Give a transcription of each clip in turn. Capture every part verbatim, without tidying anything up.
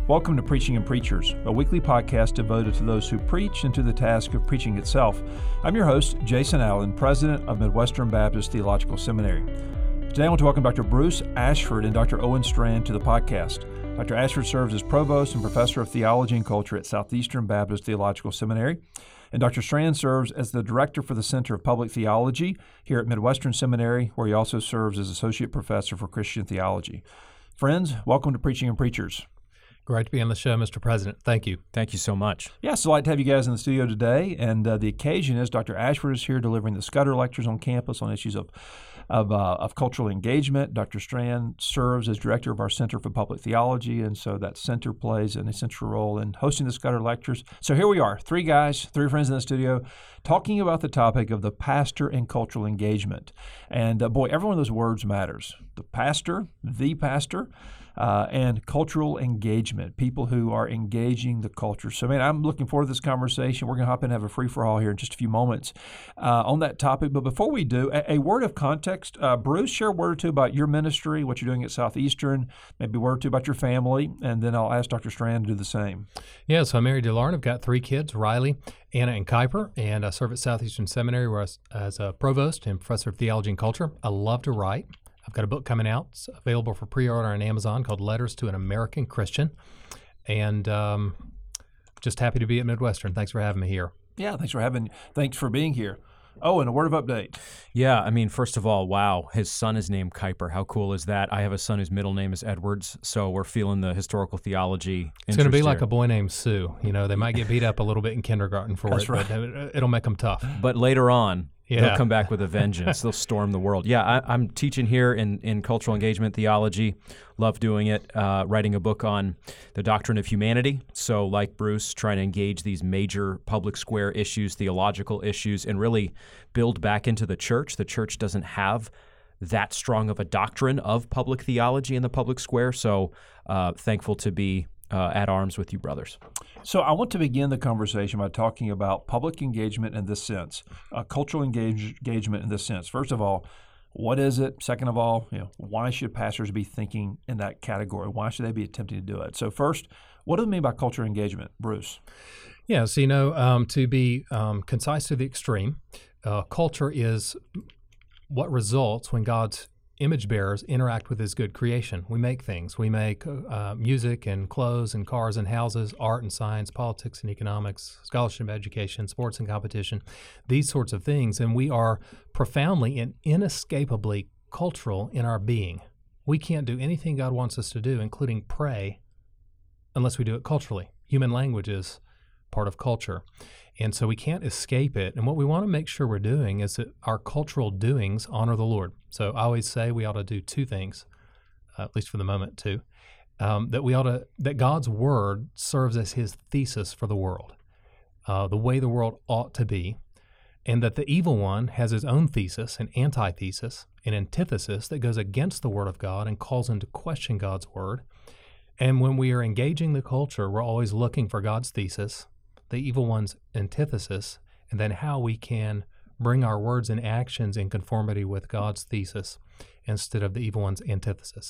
Welcome to Preaching and Preachers, a weekly podcast devoted to those who preach and to the task of preaching itself. I'm your host, Jason Allen, president of Midwestern Baptist Theological Seminary. Today I want to welcome Doctor Bruce Ashford and Doctor Owen Strand to the podcast. Doctor Ashford serves as provost and professor of theology and culture at Southeastern Baptist Theological Seminary, and Doctor Strand serves as the director for the Center of Public Theology here at Midwestern Seminary, where he also serves as associate professor for Christian theology. Friends, welcome to Preaching and Preachers. Great to be on the show, Mister President. Thank you. Thank you so much. Yeah, so I'd like to have you guys in the studio today, and uh, the occasion is Doctor Ashford is here delivering the Scudder Lectures on campus on issues of of, uh, of cultural engagement. Doctor Strand serves as director of our Center for Public Theology, and so that center plays an essential role in hosting the Scudder Lectures. So here we are, three guys, three friends in the studio, talking about the topic of the pastor and cultural engagement. And uh, boy, every one of those words matters. The pastor, the pastor, Uh, and cultural engagement, people who are engaging the culture. So, man, I'm looking forward to this conversation. We're going to hop in and have a free-for-all here in just a few moments uh, on that topic. But before we do, a, a word of context. Uh, Bruce, share a word or two about your ministry, what you're doing at Southeastern, maybe a word or two about your family, and then I'll ask Doctor Strand to do the same. Yeah, so I'm married to Lauren. I've got three kids, Riley, Anna, and Kuiper, and I serve at Southeastern Seminary where I, as a provost and professor of theology and culture. I love to write. I've got a book coming out. It's available for pre-order on Amazon called Letters to an American Christian. And um, just happy to be at Midwestern. Thanks for having me here. Yeah, thanks for having Thanks for being here. Oh, and a word of update. Yeah, I mean, first of all, wow, his son is named Kuiper. How cool is that? I have a son whose middle name is Edwards, so we're feeling the historical theology. It's going to be like here. a boy named Sue. You know, they might get beat up a little bit in kindergarten for That's it, right. but it'll make them tough. But later on, Yeah. they'll come back with a vengeance. They'll storm the world. Yeah, I, I'm teaching here in, in cultural engagement theology. Love doing it. Uh, writing a book on the doctrine of humanity. So like Bruce, trying to engage these major public square issues, theological issues, and really build back into the church. The church doesn't have that strong of a doctrine of public theology in the public square. So uh, thankful to be uh, at arms with you brothers. So I want to begin the conversation by talking about public engagement in this sense, uh, cultural engage, engagement in this sense. First of all, what is it? Second of all, you know, why should pastors be thinking in that category? Why should they be attempting to do it? So first, what do they mean by cultural engagement, Bruce? Yeah, so, you know, um, to be um, concise to the extreme, uh, culture is what results when God's image bearers interact with his good creation. We make things. We make uh, music and clothes and cars and houses, art and science, politics and economics, scholarship and education, sports and competition, these sorts of things. And we are profoundly and inescapably cultural in our being. We can't do anything God wants us to do, including pray, unless we do it culturally. Human language is part of culture. And so we can't escape it. And what we want to make sure we're doing is that our cultural doings honor the Lord. So I always say we ought to do two things, uh, at least for the moment, two, um, that we ought to, that God's word serves as his thesis for the world, uh, the way the world ought to be, and that the evil one has his own thesis, an antithesis, an antithesis that goes against the word of God and calls into question God's word. And when we are engaging the culture, we're always looking for God's thesis, the evil one's antithesis, and then how we can bring our words and actions in conformity with God's thesis instead of the evil one's antithesis.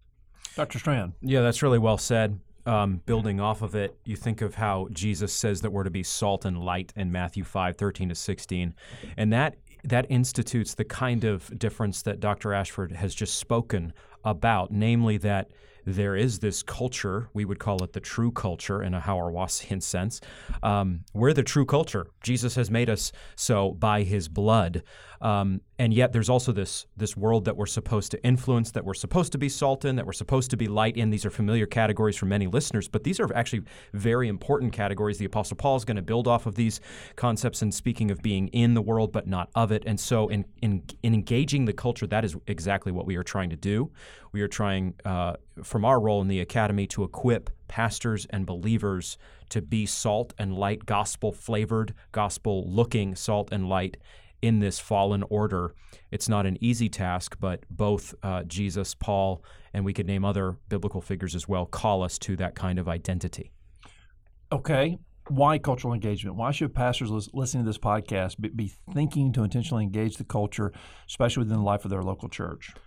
Doctor Strand. Yeah, that's really well said. Um, building off of it, you think of how Jesus says that we're to be salt and light in Matthew five, thirteen to sixteen, and that that institutes the kind of difference that Doctor Ashford has just spoken about, namely that there is this culture, we would call it the true culture in a Hauerwasian sense. Um, we're the true culture. Jesus has made us so by his blood. Um, and yet there's also this this world that we're supposed to influence, that we're supposed to be salt in, that we're supposed to be light in. These are familiar categories for many listeners, but these are actually very important categories. The Apostle Paul is going to build off of these concepts in speaking of being in the world but not of it. And so in, in, in engaging the culture, that is exactly what we are trying to do. We are trying, uh, from our role in the academy, to equip pastors and believers to be salt and light, gospel-flavored, gospel-looking salt and light in this fallen order. It's not an easy task, but both uh, Jesus, Paul, and we could name other biblical figures as well, call us to that kind of identity. Okay. Why cultural engagement? Why should pastors lis- listening to this podcast be, be thinking to intentionally engage the culture, especially within the life of their local church?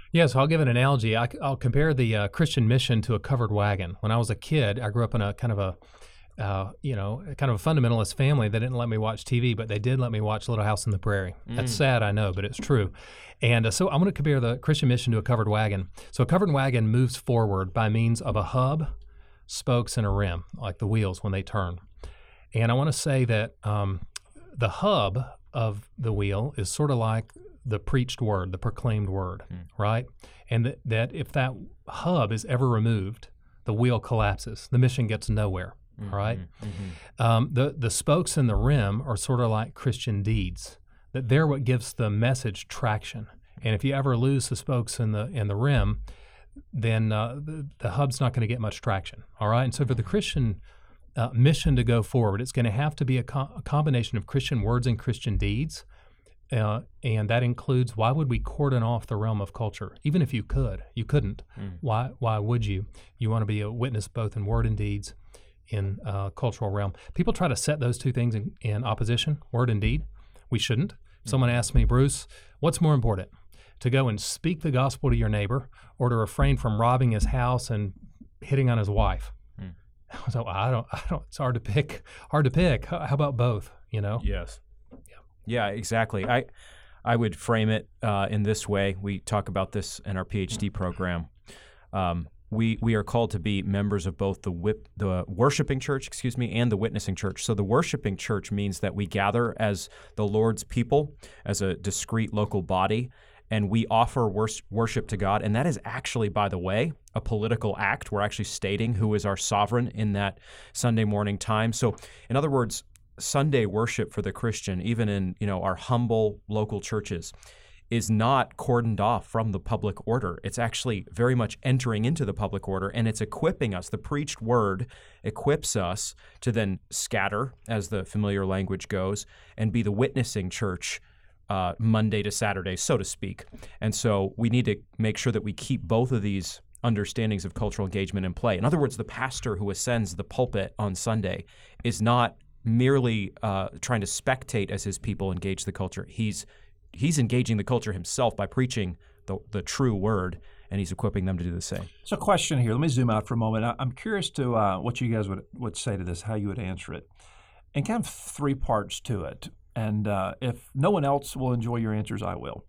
Yeah, so I'll give an analogy. I, will compare the uh, Christian mission to a covered wagon. When I was a kid, I grew up in a kind of a, uh, you know, kind of a fundamentalist family. They didn't let me watch T V, but they did let me watch Little House on the Prairie. Mm. That's sad, I know, but it's true. And uh, so I'm going to compare the Christian mission to a covered wagon. So a covered wagon moves forward by means of a hub, spokes, and a rim, like the wheels when they turn. And I want to say that um, the hub of the wheel is sort of like the preached word, the proclaimed word, mm. right? And th- that if that hub is ever removed, the wheel collapses. The mission gets nowhere, mm-hmm, right? Mm-hmm. Um, the, the spokes and the rim are sort of like Christian deeds, that they're what gives the message traction. And if you ever lose the spokes and the and the rim, then uh, the, the hub's not going to get much traction, all right? And so for the Christian uh, mission to go forward, it's going to have to be a, co- a combination of Christian words and Christian deeds. Uh, and that includes, why would we cordon off the realm of culture? Even if you could, you couldn't. Mm. Why Why would you? You want to be a witness both in word and deeds in uh, cultural realm. People try to set those two things in, in opposition, word and deed. We shouldn't. Mm. Someone asked me, Bruce, what's more important? To go and speak the gospel to your neighbor, or to refrain from robbing his house and hitting on his wife? Mm. So I don't, I don't, it's hard to pick, hard to pick. How, how about both, you know? Yes. Yeah, exactly. I I would frame it uh, in this way. We talk about this in our PhD program. Um, we we are called to be members of both the whip, the worshiping church, excuse me, and the witnessing church. So the worshiping church means that we gather as the Lord's people, as a discrete local body, and we offer wors- worship to God. And that is actually, by the way, a political act. We're actually stating who is our sovereign in that Sunday morning time. So in other words, Sunday worship for the Christian, even in, you know, our humble local churches, is not cordoned off from the public order. It's actually very much entering into the public order, and it's equipping us. The preached word equips us to then scatter, as the familiar language goes, and be the witnessing church uh, Monday to Saturday, so to speak. And so we need to make sure that we keep both of these understandings of cultural engagement in play. In other words, the pastor who ascends the pulpit on Sunday is not merely uh, trying to spectate as his people engage the culture. He's he's engaging the culture himself by preaching the, the true word, and he's equipping them to do the same. So a question here. Let me zoom out for a moment. I, I'm curious to uh, what you guys would, would say to this, how you would answer it. And kind of three parts to it. And uh, if no one else will enjoy your answers, I will.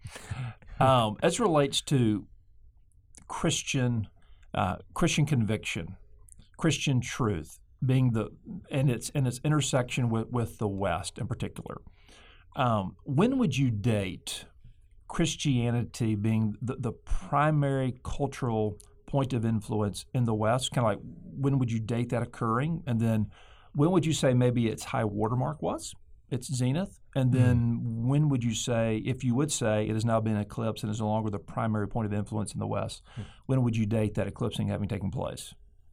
Um, as it relates to Christian uh, Christian conviction, Christian truth, being the and its and its intersection with, with the West in particular. Um, when would you date Christianity being the, the primary cultural point of influence in the West? Kind of like, when would you date that occurring? And then when would you say maybe its high watermark was, its zenith? And then mm. when would you say, if you would say it has now been eclipsed and is no longer the primary point of influence in the West, mm. when would you date that eclipsing having taken place?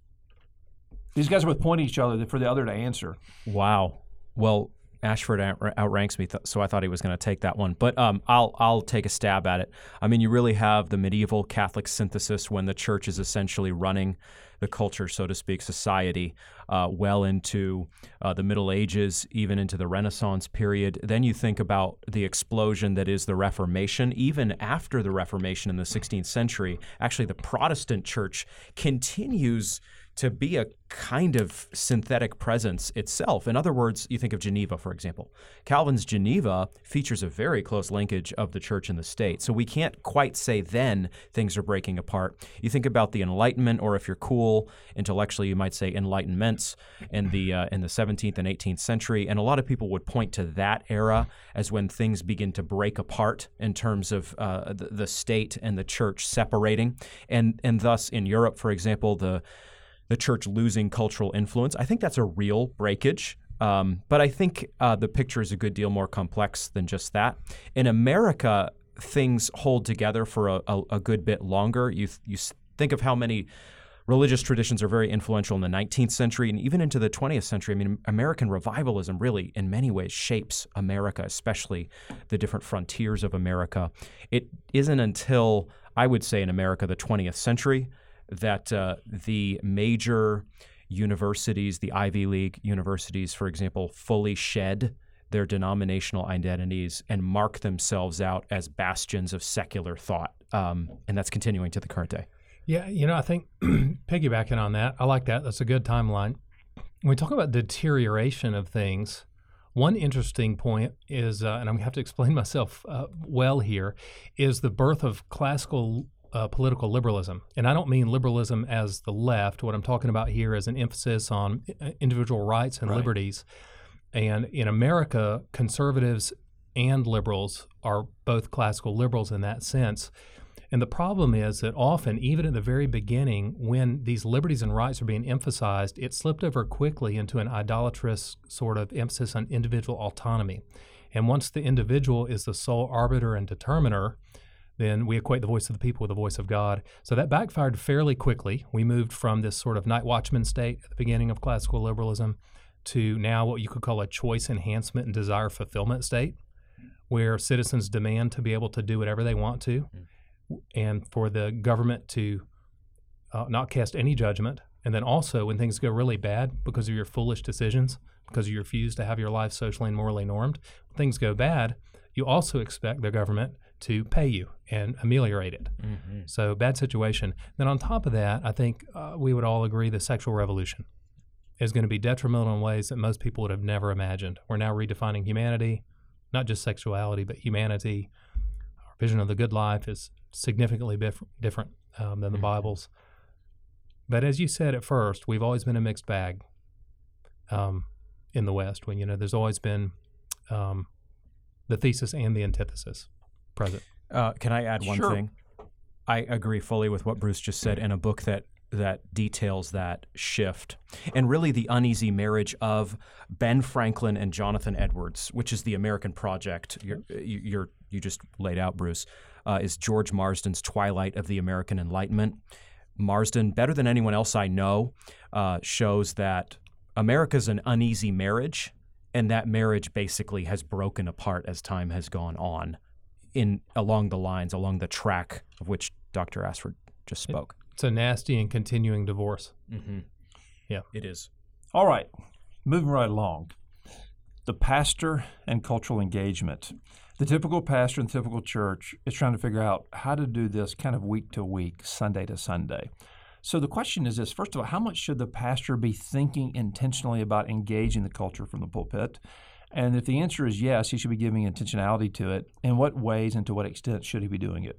These guys are both pointing at each other for the other to answer. Wow. Well, Ashford out- outranks me, th- so I thought he was going to take that one. But um, I'll I'll take a stab at it. I mean, you really have the medieval Catholic synthesis when the church is essentially running the culture, so to speak, society, uh, well into uh, the Middle Ages, even into the Renaissance period. Then you think about the explosion that is the Reformation. Even after the Reformation in the sixteenth century, actually the Protestant church continues to be a kind of synthetic presence itself. In other words, you think of Geneva, for example. Calvin's Geneva features a very close linkage of the church and the state. So we can't quite say then things are breaking apart. You think about the Enlightenment, or if you're cool intellectually, you might say Enlightenments in the uh, in the seventeenth and eighteenth century. And a lot of people would point to that era as when things begin to break apart in terms of uh, the, the state and the church separating. And, and thus, in Europe, for example, the the church losing cultural influence. I think that's a real breakage, um, but I think uh, the picture is a good deal more complex than just that. In America, things hold together for a, a, a good bit longer. You you think of how many religious traditions are very influential in the nineteenth century and even into the twentieth century. I mean, American revivalism really, in many ways, shapes America, especially the different frontiers of America. It isn't until, I would say, in America, the twentieth century, that uh, the major universities, the Ivy League universities, for example, fully shed their denominational identities and mark themselves out as bastions of secular thought. Um, and that's continuing to the current day. Yeah, you know, I think piggybacking on that, I like that. That's a good timeline. When we talk about deterioration of things, one interesting point is, uh, and I'm going to have to explain myself uh, well here, is the birth of classical uh, political liberalism. And I don't mean liberalism as the left. What I'm talking about here is an emphasis on individual rights and right. liberties. And in America, conservatives and liberals are both classical liberals in that sense. And the problem is that often, even at the very beginning, when these liberties and rights are being emphasized, it slipped over quickly into an idolatrous sort of emphasis on individual autonomy. And once the individual is the sole arbiter and determiner, then we equate the voice of the people with the voice of God. So that backfired fairly quickly. We moved from this sort of night watchman state at the beginning of classical liberalism to now what you could call a choice enhancement and desire fulfillment state, where citizens demand to be able to do whatever they want to. Mm-hmm. And for the government to uh, not cast any judgment. And then also when things go really bad because of your foolish decisions, because you refuse to have your life socially and morally normed, when things go bad, you also expect the government to pay you and ameliorate it. Mm-hmm. So bad situation. Then on top of that, I think uh, we would all agree the sexual revolution is going to be detrimental in ways that most people would have never imagined. We're now redefining humanity, not just sexuality, but humanity. Our vision of the good life is significantly bif- different um, than the Bible's. But as you said at first, we've always been a mixed bag um, in the West. When you know, there's always been um, the thesis and the antithesis present. Uh, can I add one sure. thing? I agree fully with what Bruce just said in a book that that details that shift and really the uneasy marriage of Ben Franklin and Jonathan Edwards, which is the American project. You're, you're you just laid out, Bruce. Uh, is George Marsden's Twilight of the American Enlightenment. Marsden, better than anyone else I know, uh, shows that America's an uneasy marriage, and that marriage basically has broken apart as time has gone on in along the lines, along the track of which Doctor Ashford just spoke. It's a nasty and continuing divorce. Mm-hmm. Yeah. It is. All right, moving right along. The pastor and cultural engagement. The typical pastor in the typical church is trying to figure out how to do this kind of week to week, Sunday to Sunday. So the question is this: first of all, how much should the pastor be thinking intentionally about engaging the culture from the pulpit? And if the answer is yes, he should be giving intentionality to it. In what ways and to what extent should he be doing it?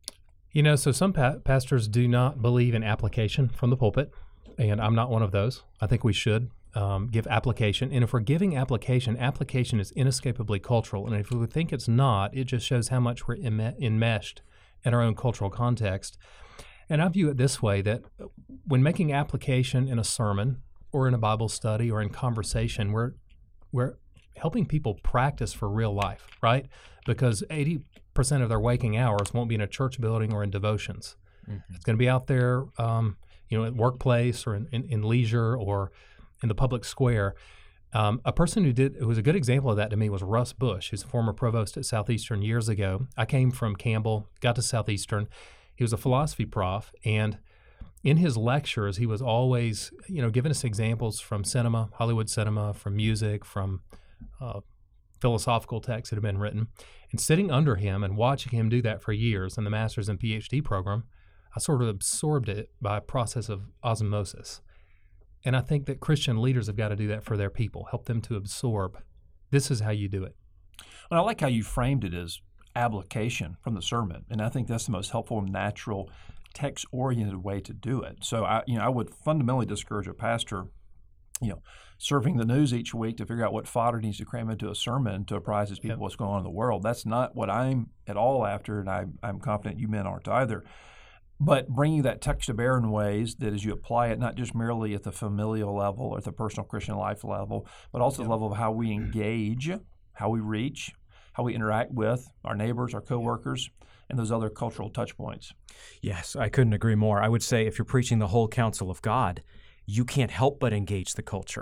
You know, so some pa- pastors do not believe in application from the pulpit, and I'm not one of those. I think we should um, give application. And if we're giving application, application is inescapably cultural. And if we think it's not, it just shows how much we're imme- enmeshed in our own cultural context. And I view it this way, that when making application in a sermon or in a Bible study or in conversation, we're we're helping people practice for real life, right? Because eighty percent of their waking hours won't be in a church building or in devotions. Mm-hmm. It's going to be out there, um, you know, at workplace or in, in, in leisure or in the public square. Um, a person who did who was a good example of that to me was Russ Bush, who's a former provost at Southeastern years ago. I came from Campbell, got to Southeastern. He was a philosophy prof, and in his lectures, he was always, you know, giving us examples from cinema, Hollywood cinema, from music, from uh, philosophical texts that have been written. And sitting under him and watching him do that for years in the master's and PhD program, I sort of absorbed it by a process of osmosis. And I think that Christian leaders have got to do that for their people, help them to absorb. This is how you do it. And I like how you framed it as application from the sermon, and I think that's the most helpful, natural, text-oriented way to do it. So I, you know, I would fundamentally discourage a pastor, you know, surfing the news each week to figure out what fodder needs to cram into a sermon to apprise his people yep. what's going on in the world. That's not what I'm at all after, and I, I'm confident you men aren't either. But bringing that text to bear in ways that as you apply it, not just merely at the familial level or at the personal Christian life level, but also yep. the level of how we engage, how we reach, how we interact with our neighbors, our coworkers, and those other cultural touch points. Yes, I couldn't agree more. I would say if you're preaching the whole counsel of God, you can't help but engage the culture.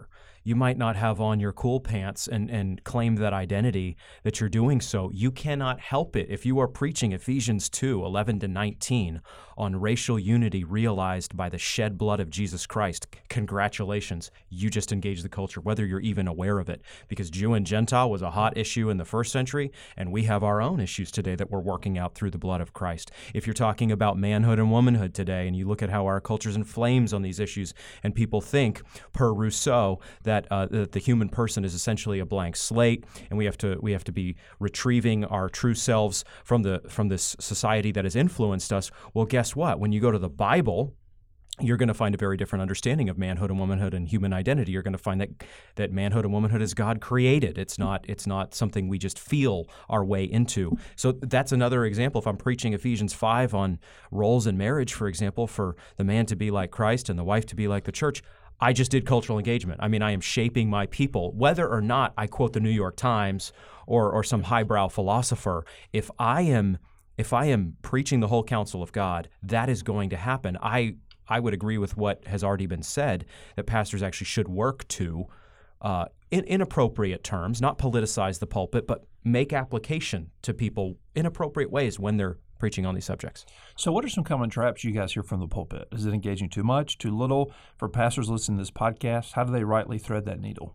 You might not have on your cool pants and, and claim that identity that you're doing so. You cannot help it. If you are preaching Ephesians two, eleven to nineteen on racial unity realized by the shed blood of Jesus Christ, congratulations, you just engaged the culture, whether you're even aware of it, because Jew and Gentile was a hot issue in the first century, and we have our own issues today that we're working out through the blood of Christ. If you're talking about manhood and womanhood today, and you look at how our culture's in flames on these issues, and people think, per Rousseau, that, uh, that the human person is essentially a blank slate, and we have to we have to be retrieving our true selves from the from this society that has influenced us. Well, guess what? When you go to the Bible, you're going to find a very different understanding of manhood and womanhood and human identity. You're going to find that that manhood and womanhood is God created. It's not it's not something we just feel our way into. So that's another example. If I'm preaching Ephesians five on roles in marriage, for example, for the man to be like Christ and the wife to be like the church, I just did cultural engagement. I mean, I am shaping my people, whether or not I quote the New York Times or or some highbrow philosopher. If I am if I am preaching the whole counsel of God, that is going to happen. I I would agree with what has already been said, that pastors actually should work to, uh, in inappropriate terms, not politicize the pulpit, but make application to people in appropriate ways when they're preaching on these subjects. So what are some common traps you guys hear from the pulpit? Is it engaging too much, too little? For pastors listening to this podcast, how do they rightly thread that needle?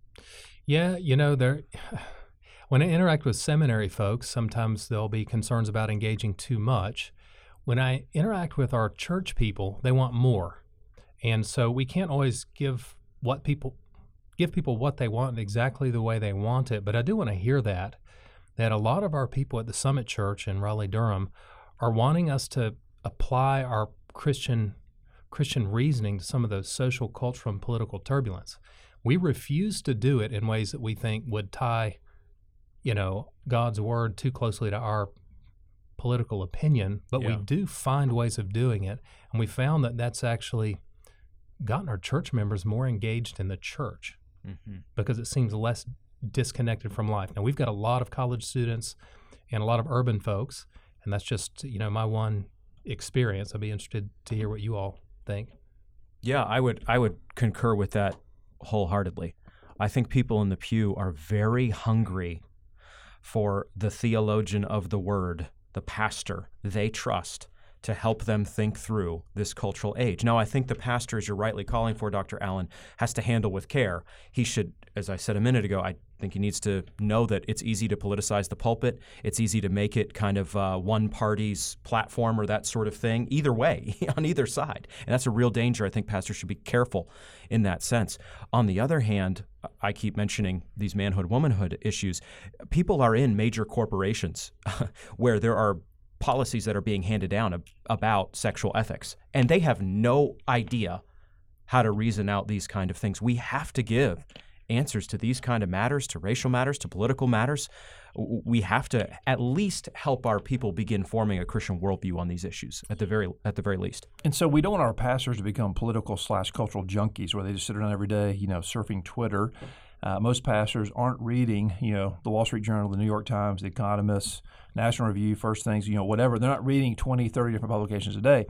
Yeah, you know, there. When I interact with seminary folks, sometimes there'll be concerns about engaging too much. When I interact with our church people, they want more. And so we can't always give what people give people what they want exactly the way they want it. But I do want to hear that, that a lot of our people at the Summit Church in Raleigh-Durham are wanting us to apply our Christian Christian reasoning to some of the social, cultural, and political turbulence. We refuse to do it in ways that we think would tie, you know, God's word too closely to our political opinion, but Yeah. we do find ways of doing it. And we found that that's actually gotten our church members more engaged in the church Mm-hmm. because it seems less disconnected from life. Now, we've got a lot of college students and a lot of urban folks, and that's just, you know, my one experience. I'd be interested to hear what you all think. Yeah, I would I would concur with that wholeheartedly. I think people in the pew are very hungry for the theologian of the word, the pastor they trust, to help them think through this cultural age. Now, I think the pastor, as you're rightly calling for, Doctor Allen, has to handle with care. He should, as I said a minute ago, I think he needs to know that it's easy to politicize the pulpit. It's easy to make it kind of uh, one party's platform or that sort of thing, either way, on either side. And that's a real danger. I think pastors should be careful in that sense. On the other hand, I keep mentioning these manhood, womanhood issues. People are in major corporations where there are policies that are being handed down ab- about sexual ethics, and they have no idea how to reason out these kind of things. We have to give answers to these kind of matters, to racial matters, to political matters. W- We have to at least help our people begin forming a Christian worldview on these issues, at the very at the very least. And so we don't want our pastors to become political slash cultural junkies where they just sit around every day, you know, surfing Twitter. Uh, most pastors aren't reading, you know, the Wall Street Journal, the New York Times, the Economist, National Review, First Things, you know, whatever. They're not reading twenty, thirty different publications a day.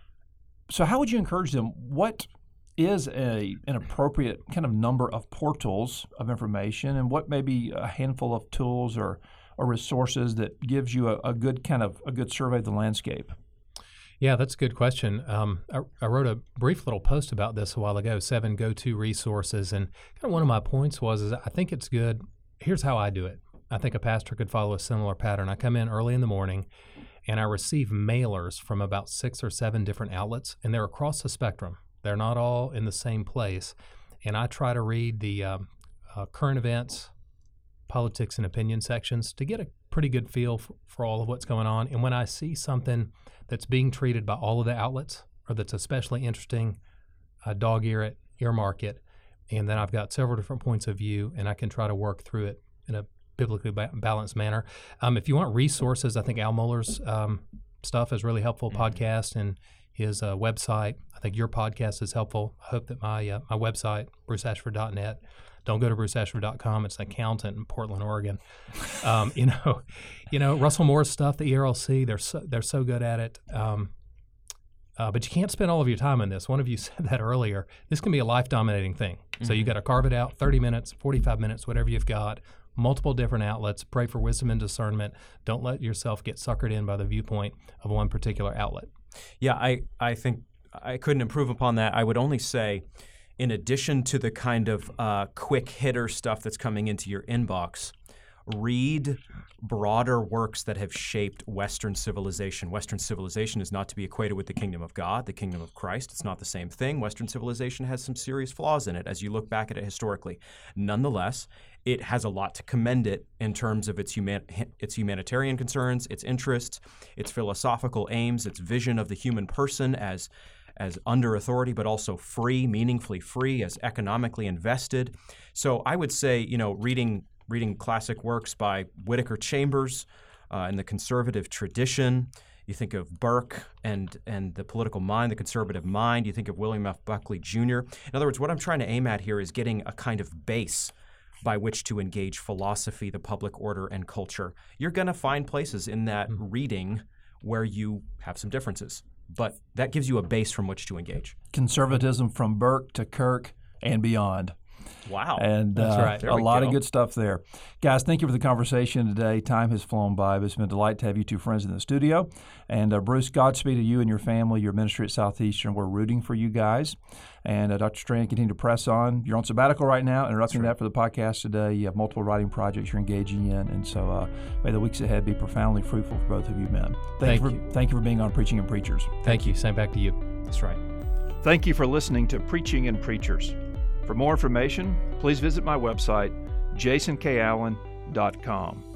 So how would you encourage them? What is a an appropriate kind of number of portals of information, and what may be a handful of tools or, or resources that gives you a, a good kind of a good survey of the landscape? Yeah, that's a good question. Um, I, I wrote a brief little post about this a while ago, seven go-to resources, and kind of one of my points was is I think it's good. Here's how I do it. I think a pastor could follow a similar pattern. I come in early in the morning, and I receive mailers from about six or seven different outlets, and they're across the spectrum. They're not all in the same place, and I try to read the um, uh, current events, politics, and opinion sections to get a pretty good feel for, for all of what's going on. And when I see something that's being treated by all of the outlets or that's especially interesting, I dog ear it, earmark it, and then I've got several different points of view, and I can try to work through it in a biblically ba- balanced manner. Um, if you want resources, I think Al Mohler's um, stuff is really helpful, Mm-hmm. podcast and his uh, website. I think your podcast is helpful. I hope that my uh, my website, bruce ashford dot net, don't go to bruce ashford dot com. It's an accountant in Portland, Oregon. Um, you know, you know Russell Moore's stuff, the E R L C, they're so, they're so good at it. Um, Uh, but you can't spend all of your time on this. One of you said that earlier. This can be a life-dominating thing. Mm-hmm. So you got to carve it out, thirty minutes, forty-five minutes, whatever you've got, multiple different outlets. Pray for wisdom and discernment. Don't let yourself get suckered in by the viewpoint of one particular outlet. Yeah, I, I think I couldn't improve upon that. I would only say, in addition to the kind of uh, quick hitter stuff that's coming into your inbox, read broader works that have shaped Western civilization. Western civilization is not to be equated with the kingdom of God, the kingdom of Christ. It's not the same thing. Western civilization has some serious flaws in it as you look back at it historically. Nonetheless, it has a lot to commend it in terms of its, human, its humanitarian concerns, its interests, its philosophical aims, its vision of the human person as as under authority, but also free, meaningfully free, as economically invested. So I would say, you know, reading reading classic works by Whittaker Chambers uh, and the conservative tradition. You think of Burke and and the political mind, the conservative mind. You think of William F. Buckley Junior In other words, what I'm trying to aim at here is getting a kind of base by which to engage philosophy, the public order, and culture. You're going to find places in that mm-hmm. reading where you have some differences, but that gives you a base from which to engage. Conservatism from Burke to Kirk and beyond. Wow. And That's uh, right. a lot go. of good stuff there. Guys, thank you for the conversation today. Time has flown by, but it's been a delight to have you two friends in the studio. And uh, Bruce, Godspeed to you and your family, your ministry at Southeastern. We're rooting for you guys. And uh, Doctor Strand, continue to press on. You're on sabbatical right now, interrupting right. that for the podcast today. You have multiple writing projects you're engaging in. And so uh, may the weeks ahead be profoundly fruitful for both of you men. Thank, thank you, for, you. Thank you for being on Preaching and Preachers. Thank you. Same back to you. That's right. Thank you for listening to Preaching and Preachers. For more information, please visit my website, jason k allen dot com.